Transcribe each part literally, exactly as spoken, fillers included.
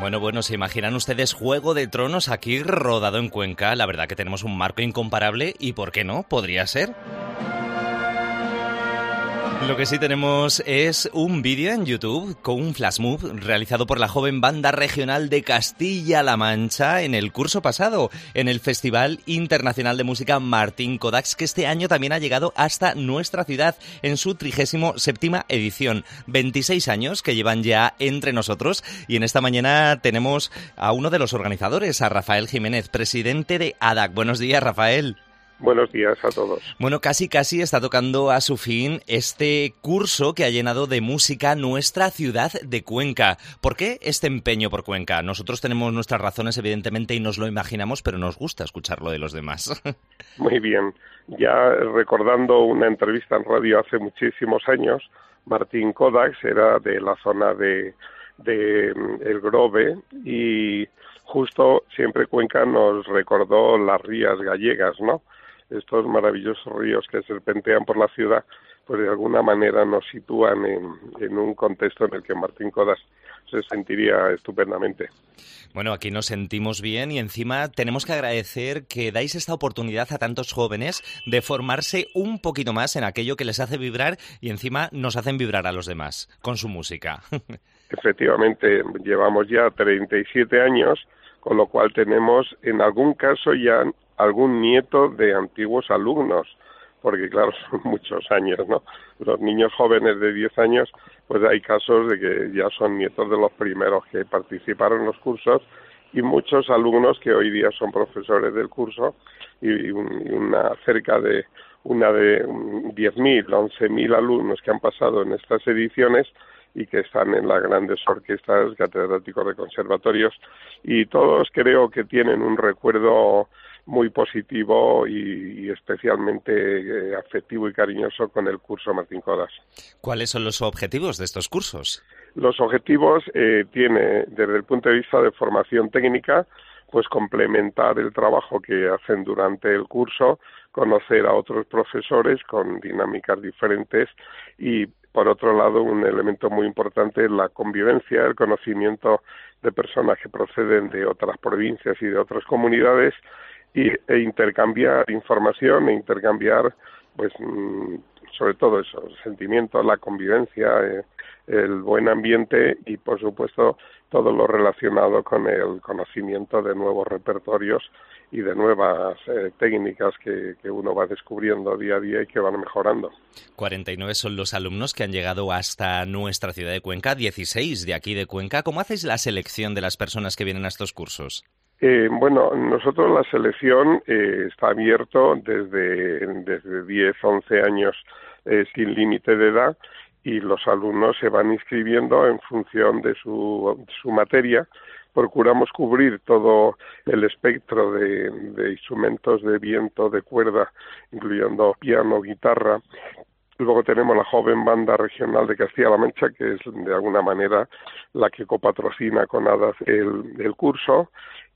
Bueno, bueno, ¿se imaginan ustedes Juego de Tronos aquí rodado en Cuenca? La verdad que tenemos un marco incomparable y, ¿por qué no? Podría ser. Lo que sí tenemos es un vídeo en YouTube con un flash move realizado por la joven banda regional de Castilla-La Mancha en el curso pasado, en el Festival Internacional de Música Martín Codax, que este año también ha llegado hasta nuestra ciudad en su trigésima séptima edición. veintiséis años que llevan ya entre nosotros, y en esta mañana tenemos a uno de los organizadores, a Rafael Jiménez, presidente de A D A C. Buenos días, Rafael. Buenos días a todos. Bueno, casi casi está tocando a su fin este curso que ha llenado de música nuestra ciudad de Cuenca. ¿Por qué este empeño por Cuenca? Nosotros tenemos nuestras razones, evidentemente, y nos lo imaginamos, pero nos gusta escucharlo de los demás. Muy bien. Ya recordando una entrevista en radio hace muchísimos años, Martín Codax era de la zona de, de El Grove, y justo siempre Cuenca nos recordó las rías gallegas, ¿no? Estos maravillosos ríos que serpentean por la ciudad, pues de alguna manera nos sitúan en, en un contexto en el que Martín Codax se sentiría estupendamente. Bueno, aquí nos sentimos bien y encima tenemos que agradecer que dais esta oportunidad a tantos jóvenes de formarse un poquito más en aquello que les hace vibrar, y encima nos hacen vibrar a los demás con su música. Efectivamente, llevamos ya treinta y siete años, con lo cual tenemos en algún caso ya algún nieto de antiguos alumnos, porque claro, son muchos años, ¿no? Los niños jóvenes de diez años, pues hay casos de que ya son nietos de los primeros que participaron en los cursos, y muchos alumnos que hoy día son profesores del curso, y una cerca de una de diez mil, once mil alumnos que han pasado en estas ediciones y que están en las grandes orquestas, catedráticos de conservatorios, y todos creo que tienen un recuerdo muy positivo y, y especialmente eh, afectivo y cariñoso con el curso Martín Codax. ¿Cuáles son los objetivos de estos cursos? Los objetivos eh, tiene, desde el punto de vista de formación técnica, pues complementar el trabajo que hacen durante el curso, conocer a otros profesores con dinámicas diferentes, y por otro lado, un elemento muy importante es la convivencia, el conocimiento de personas que proceden de otras provincias y de otras comunidades, y, e intercambiar información e intercambiar, pues, sobre todo eso, sentimientos, la convivencia, eh, el buen ambiente y, por supuesto, todo lo relacionado con el conocimiento de nuevos repertorios y de nuevas eh, técnicas que, que uno va descubriendo día a día y que van mejorando. cuarenta y nueve son los alumnos que han llegado hasta nuestra ciudad de Cuenca, dieciséis de aquí de Cuenca. ¿Cómo hacéis la selección de las personas que vienen a estos cursos? Eh, bueno, nosotros la selección eh, está abierto desde, desde diez, once años eh, sin límite de edad, y los alumnos se van inscribiendo en función de su, su materia. Procuramos cubrir todo el espectro de, de instrumentos de viento, de cuerda, incluyendo piano, guitarra. Luego tenemos la joven banda regional de Castilla-La Mancha, que es de alguna manera la que copatrocina con A D A C el, el curso,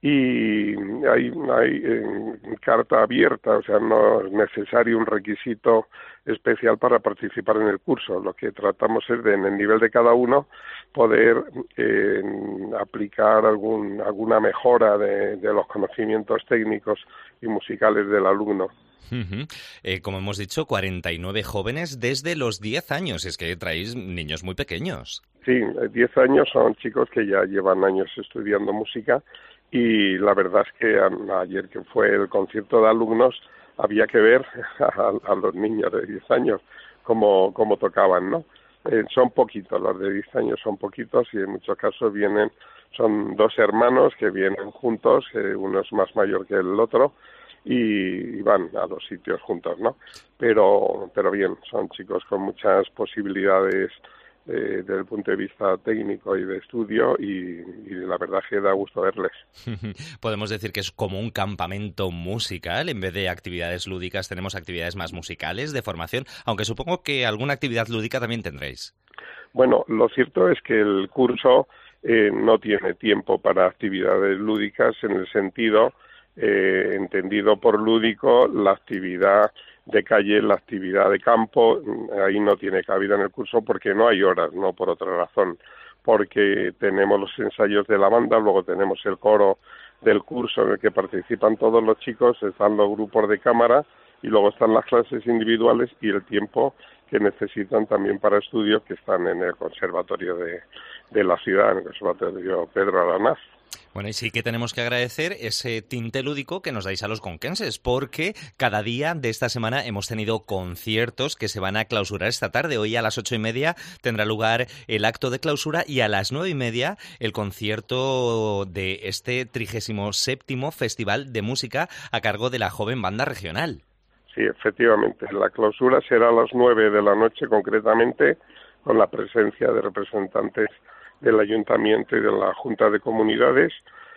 y hay, hay eh, carta abierta, o sea, no es necesario un requisito especial para participar en el curso. Lo que tratamos es de, en el nivel de cada uno, poder eh, aplicar algún, alguna mejora de, de los conocimientos técnicos y musicales del alumno. Uh-huh. Eh, como hemos dicho, cuarenta y nueve jóvenes desde los diez años. Es que traéis niños muy pequeños. Sí, diez años son chicos que ya llevan años estudiando música, y la verdad es que a, ayer que fue el concierto de alumnos había que ver a, a los niños de diez años cómo, cómo tocaban, ¿no? Eh, son poquitos, los de diez años son poquitos, y en muchos casos vienen, son dos hermanos que vienen juntos, eh, uno es más mayor que el otro, y van a los sitios juntos, ¿no? Pero, pero bien, son chicos con muchas posibilidades eh, desde el punto de vista técnico y de estudio, y, y la verdad que da gusto verles. Podemos decir que es como un campamento musical. En vez de actividades lúdicas tenemos actividades más musicales de formación, aunque supongo que alguna actividad lúdica también tendréis. Bueno, lo cierto es que el curso eh, no tiene tiempo para actividades lúdicas, en el sentido Eh, entendido por lúdico la actividad de calle, la actividad de campo. Ahí no tiene cabida en el curso porque no hay horas, no por otra razón, porque tenemos los ensayos de la banda, luego tenemos el coro del curso en el que participan todos los chicos, están los grupos de cámara y luego están las clases individuales y el tiempo que necesitan también para estudios que están en el conservatorio de, de la ciudad, en el conservatorio Pedro Aranaz. Bueno, y sí que tenemos que agradecer ese tinte lúdico que nos dais a los conquenses, porque cada día de esta semana hemos tenido conciertos que se van a clausurar esta tarde. Hoy a las ocho y media tendrá lugar el acto de clausura y a las nueve y media el concierto de este trigésimo séptimo Festival de Música a cargo de la Joven Banda Regional. Sí, efectivamente. La clausura será a las nueve de la noche, concretamente, con la presencia de representantes del Ayuntamiento y de la Junta de Comunidades,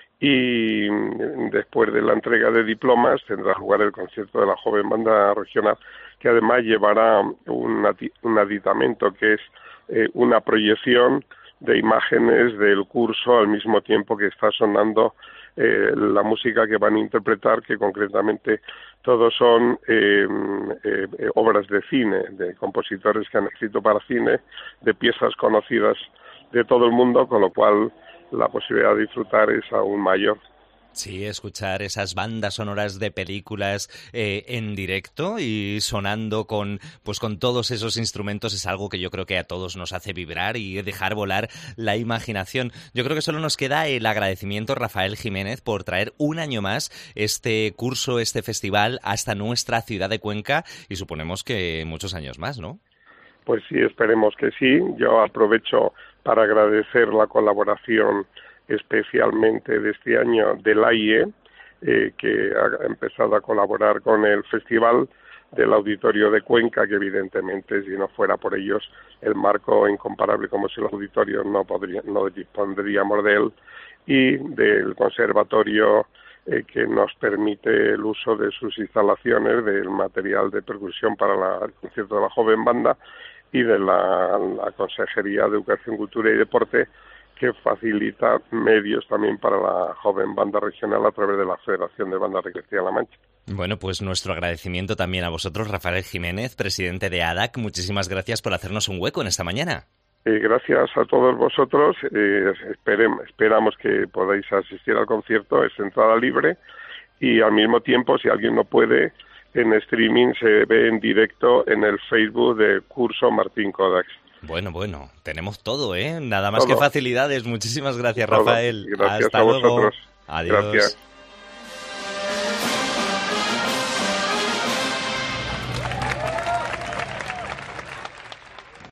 y después de la entrega de diplomas tendrá lugar el concierto de la Joven Banda Regional, que además llevará un, adi- un aditamento que es eh, una proyección de imágenes del curso al mismo tiempo que está sonando eh, la música que van a interpretar, que concretamente todos son eh, eh, obras de cine, de compositores que han escrito para cine, de piezas conocidas de todo el mundo, con lo cual la posibilidad de disfrutar es aún mayor. Sí, escuchar esas bandas sonoras de películas eh, en directo y sonando con, pues con todos esos instrumentos es algo que yo creo que a todos nos hace vibrar y dejar volar la imaginación. Yo creo que solo nos queda el agradecimiento, Rafael Jiménez, por traer un año más este curso, este festival hasta nuestra ciudad de Cuenca, y suponemos que muchos años más, ¿no? Pues sí, esperemos que sí. Yo aprovecho para agradecer la colaboración especialmente de este año del A I E, eh, que ha empezado a colaborar con el Festival del Auditorio de Cuenca, que evidentemente si no fuera por ellos el marco incomparable como si el auditorio no, podría, no dispondríamos de él, y del Conservatorio eh, que nos permite el uso de sus instalaciones, del material de percusión para la, el concierto de la Joven Banda, y de la, la Consejería de Educación, Cultura y Deporte, que facilita medios también para la Joven Banda Regional a través de la Federación de Bandas de Castilla-La Mancha. Bueno, pues nuestro agradecimiento también a vosotros, Rafael Jiménez, presidente de A D A C. Muchísimas gracias por hacernos un hueco en esta mañana. Eh, gracias a todos vosotros. Eh, esperem, esperamos que podáis asistir al concierto. Es entrada libre y al mismo tiempo, si alguien no puede, en streaming se ve en directo en el Facebook de Curso Martín Kodaks. Bueno, bueno, tenemos todo, ¿eh? Nada más todo. que facilidades. Muchísimas gracias, todo. Rafael. Gracias Hasta a luego. vosotros. Adiós. Gracias.